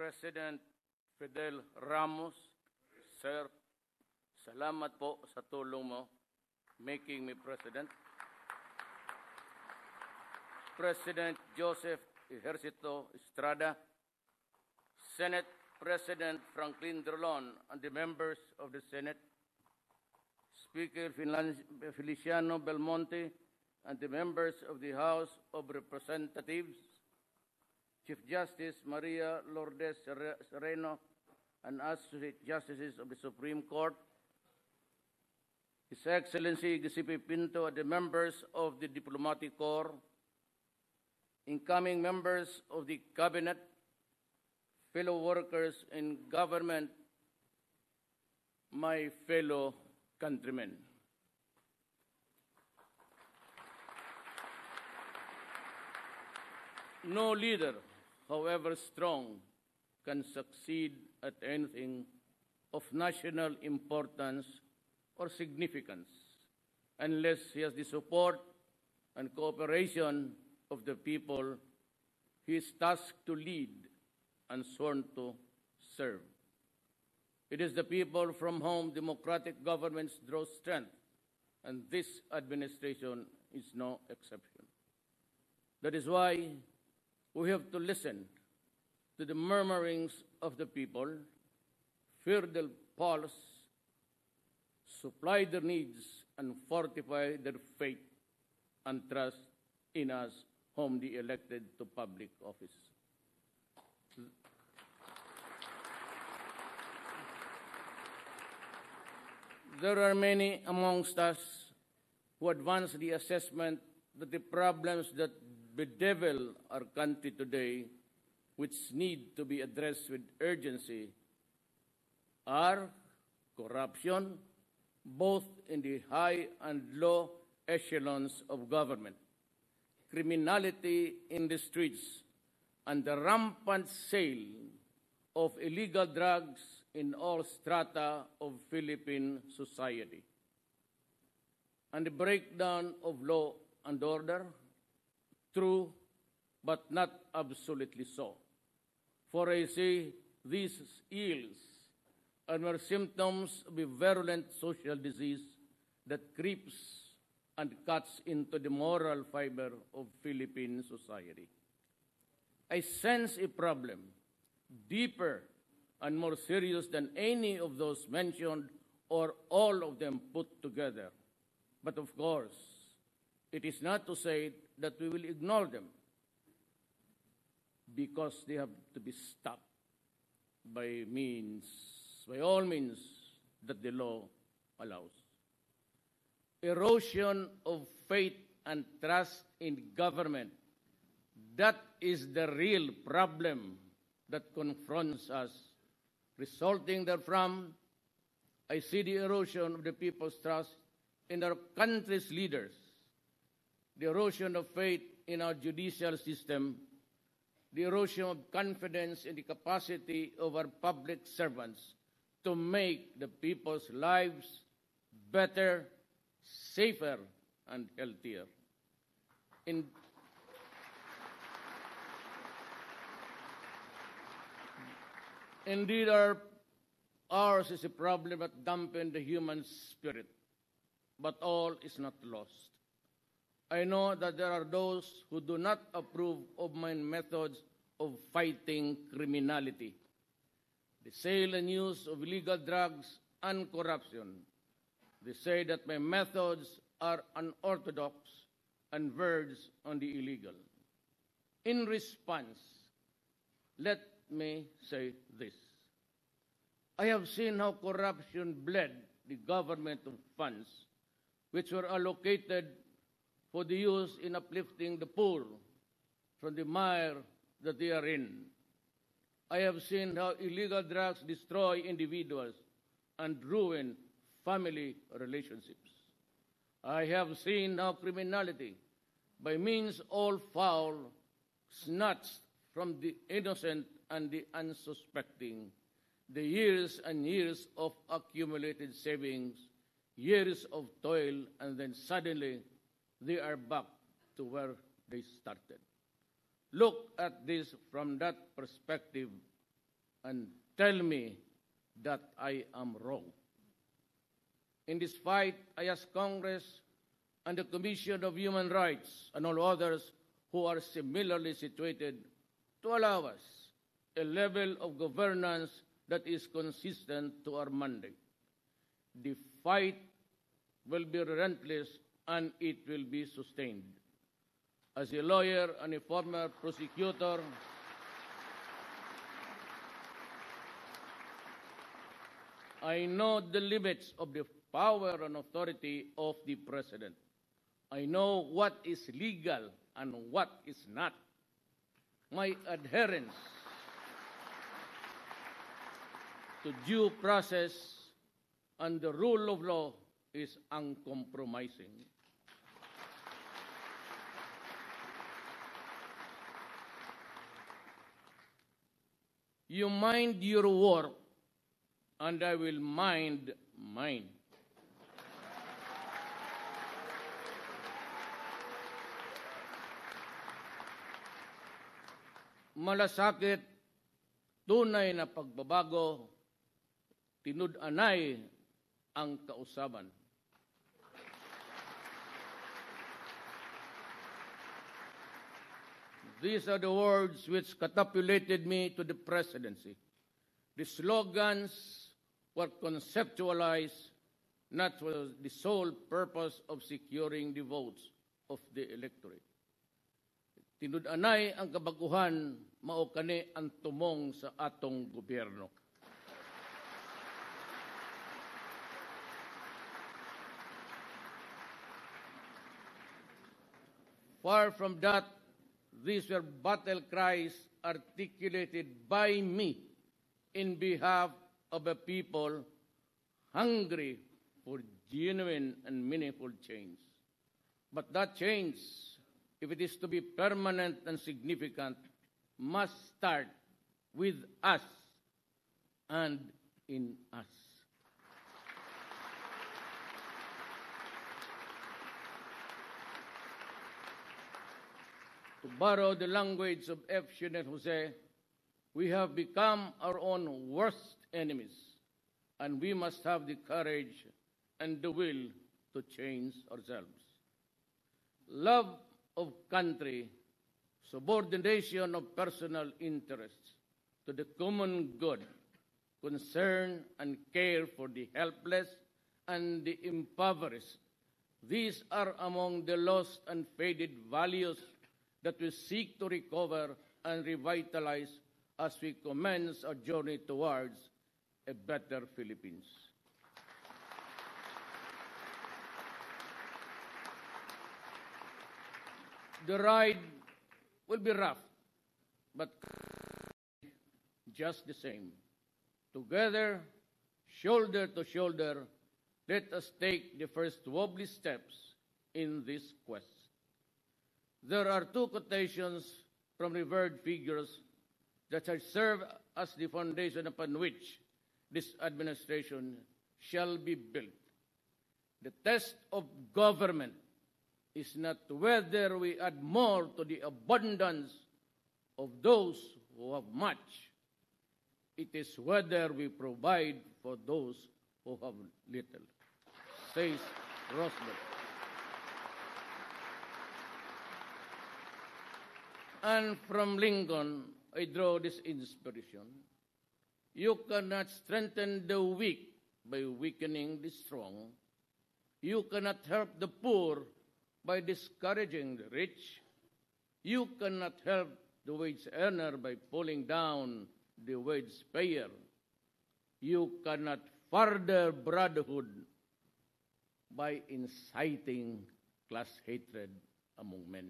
President Fidel Ramos, Sir, salamat po sa tulong mo making me President. President Joseph Ejercito Estrada, Senate President Franklin Drilon, and the members of the Senate, Speaker Feliciano Belmonte, and the members of the House of Representatives, Chief Justice Maria Lourdes Sereno, and Associate Justices of the Supreme Court, His Excellency Giuseppe Pinto, and the members of the Diplomatic Corps, incoming members of the Cabinet, fellow workers in government, my fellow countrymen. No leader, however strong, can succeed at anything of national importance or significance unless he has the support and cooperation of the people he is tasked to lead and sworn to serve. It is the people from whom democratic governments draw strength, and this administration is no exception. That is why we have to listen to the murmurings of the people, fear their pulse, supply their needs, and fortify their faith and trust in us, whom they elected to public office. There are many amongst us who advance the assessment that the problems that bedevil our country today, which need to be addressed with urgency, are corruption, both in the high and low echelons of government, criminality in the streets, and the rampant sale of illegal drugs in all strata of Philippine society, and the breakdown of law and order, true but not absolutely so. For I say these ills are mere symptoms of a virulent social disease that creeps and cuts into the moral fiber of Philippine society. I sense a problem deeper and more serious than any of those mentioned or all of them put together. But of course, it is not to say that we will ignore them, because they have to be stopped by all means that the law allows. Erosion of faith and trust in government, that is the real problem that confronts us. Resulting therefrom, I see the erosion of the people's trust in our country's leaders, the erosion of faith in our judicial system, the erosion of confidence in the capacity of our public servants to make the people's lives better, safer, and healthier. Indeed, ours is a problem that dampens the human spirit, but all is not lost. I know that there are those who do not approve of my methods of fighting criminality, the sale and use of illegal drugs and corruption. They say that my methods are unorthodox and verge on the illegal. In response, let me say this. I have seen how corruption bled the government of funds which were allocated for the use in uplifting the poor from the mire that they are in. I have seen how illegal drugs destroy individuals and ruin family relationships. I have seen how criminality, by means all foul, snatched from the innocent and the unsuspecting the years and years of accumulated savings, years of toil, and then suddenly they are back to where they started. Look at this from that perspective, and tell me that I am wrong. In this fight, I ask Congress and the Commission of Human Rights and all others who are similarly situated to allow us a level of governance that is consistent to our mandate. The fight will be relentless and it will be sustained. As a lawyer and a former prosecutor, I know the limits of the power and authority of the President. I know what is legal and what is not. My adherence to due process and the rule of law is uncompromising. You mind your work, and I will mind mine. Malasakit, tunay na pagbabago, tinud-anay ang kausaban. These are the words which catapulted me to the presidency. The slogans were conceptualized not for the sole purpose of securing the votes of the electorate. Tinud-anay ang kabaguhan, mao kani ang tumong sa atong gobyerno. Far from that, these were battle cries articulated by me in behalf of a people hungry for genuine and meaningful change. But that change, if it is to be permanent and significant, must start with us and in us. To borrow the language of F. Shinel Jose, we have become our own worst enemies, and we must have the courage and the will to change ourselves. Love of country, subordination of personal interests to the common good, concern and care for the helpless and the impoverished. These are among the lost and faded values that we seek to recover and revitalize as we commence our journey towards a better Philippines. The ride will be rough, but just the same. Together, shoulder to shoulder, let us take the first wobbly steps in this quest. There are two quotations from revered figures that shall serve as the foundation upon which this administration shall be built. The test of government is not whether we add more to the abundance of those who have much. It is whether we provide for those who have little, says Roosevelt. And from Lincoln, I draw this inspiration. You cannot strengthen the weak by weakening the strong. You cannot help the poor by discouraging the rich. You cannot help the wage earner by pulling down the wage payer. You cannot further brotherhood by inciting class hatred among men.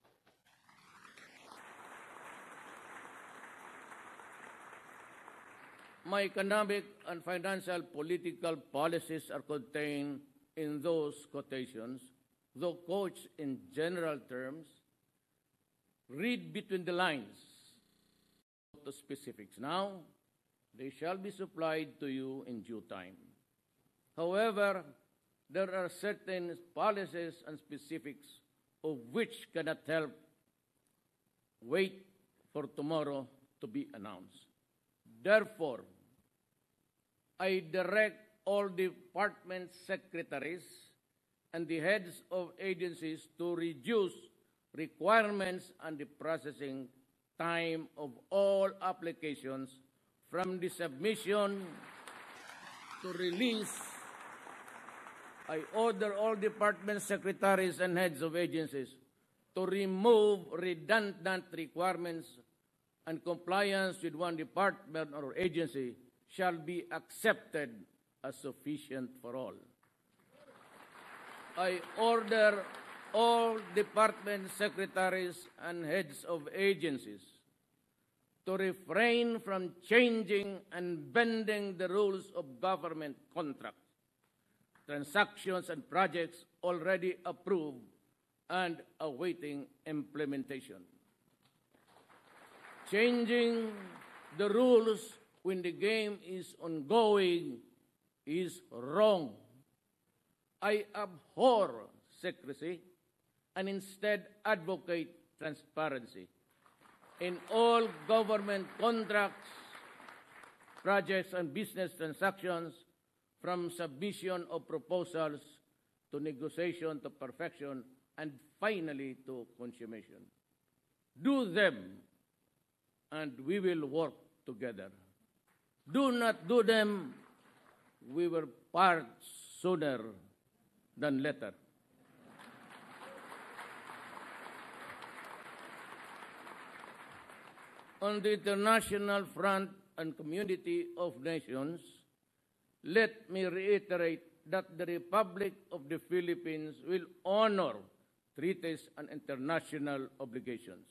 My economic and financial political policies are contained in those quotations, though couched in general terms. Read between the lines to specifics. Now, they shall be supplied to you in due time. However, there are certain policies and specifics of which cannot help wait for tomorrow to be announced. Therefore, I direct all department secretaries and the heads of agencies to reduce requirements and the processing time of all applications from the submission to release. I order all department secretaries and heads of agencies to remove redundant requirements, and compliance with one department or agency shall be accepted as sufficient for all. I order all department secretaries and heads of agencies to refrain from changing and bending the rules of government contracts, transactions, and projects already approved and awaiting implementation. Changing the rules when the game is ongoing is wrong. I abhor secrecy and instead advocate transparency in all government contracts, projects, and business transactions, from submission of proposals to negotiation to perfection and finally to consummation. Do them, and we will work together. Do not do them, we will part sooner than later. On the international front and community of nations, let me reiterate that the Republic of the Philippines will honor treaties and international obligations.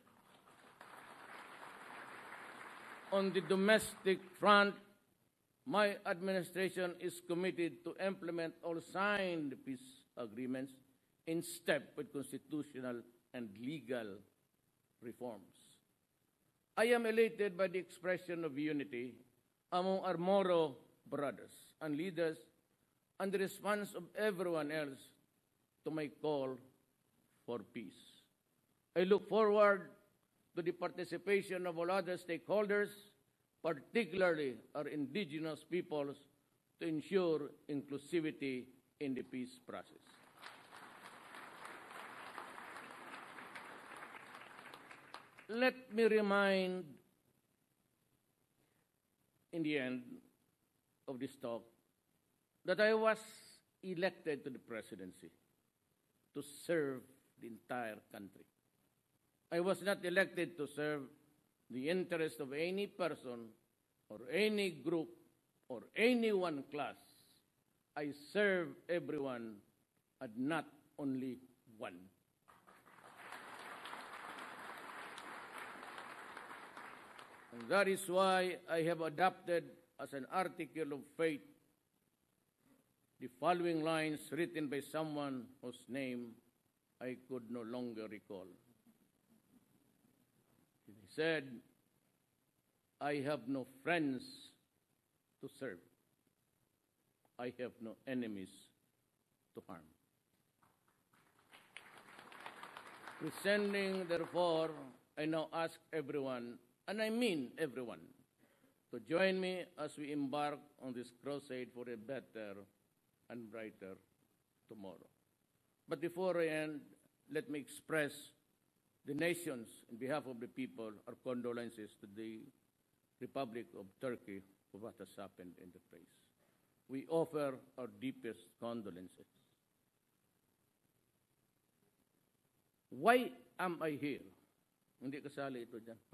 On the domestic front, my administration is committed to implement all signed peace agreements in step with constitutional and legal reforms. I am elated by the expression of unity among our Moro brothers and leaders and the response of everyone else to my call for peace. I look forward to the participation of all other stakeholders, particularly our indigenous peoples, to ensure inclusivity in the peace process. Let me remind, in the end of this talk, that I was elected to the presidency to serve the entire country. I was not elected to serve the interest of any person or any group or any one class. I serve everyone and not only one. And that is why I have adopted as an article of faith the following lines written by someone whose name I could no longer recall. He said, I have no friends to serve. I have no enemies to harm. Presenting, therefore, I now ask everyone, and I mean everyone, to join me as we embark on this crusade for a better and brighter tomorrow. But before I end, let me express the nations, in behalf of the people, our condolences to the Republic of Turkey for what has happened in the place. We offer our deepest condolences. Why am I here? Hindi kasali ito dyan.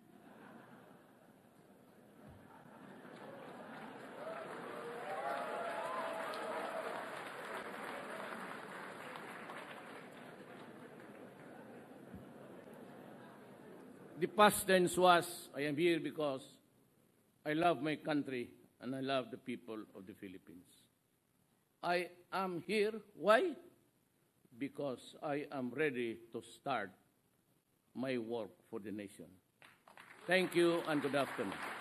The past tense was, I am here because I love my country and I love the people of the Philippines. I am here, why? Because I am ready to start my work for the nation. Thank you and good afternoon.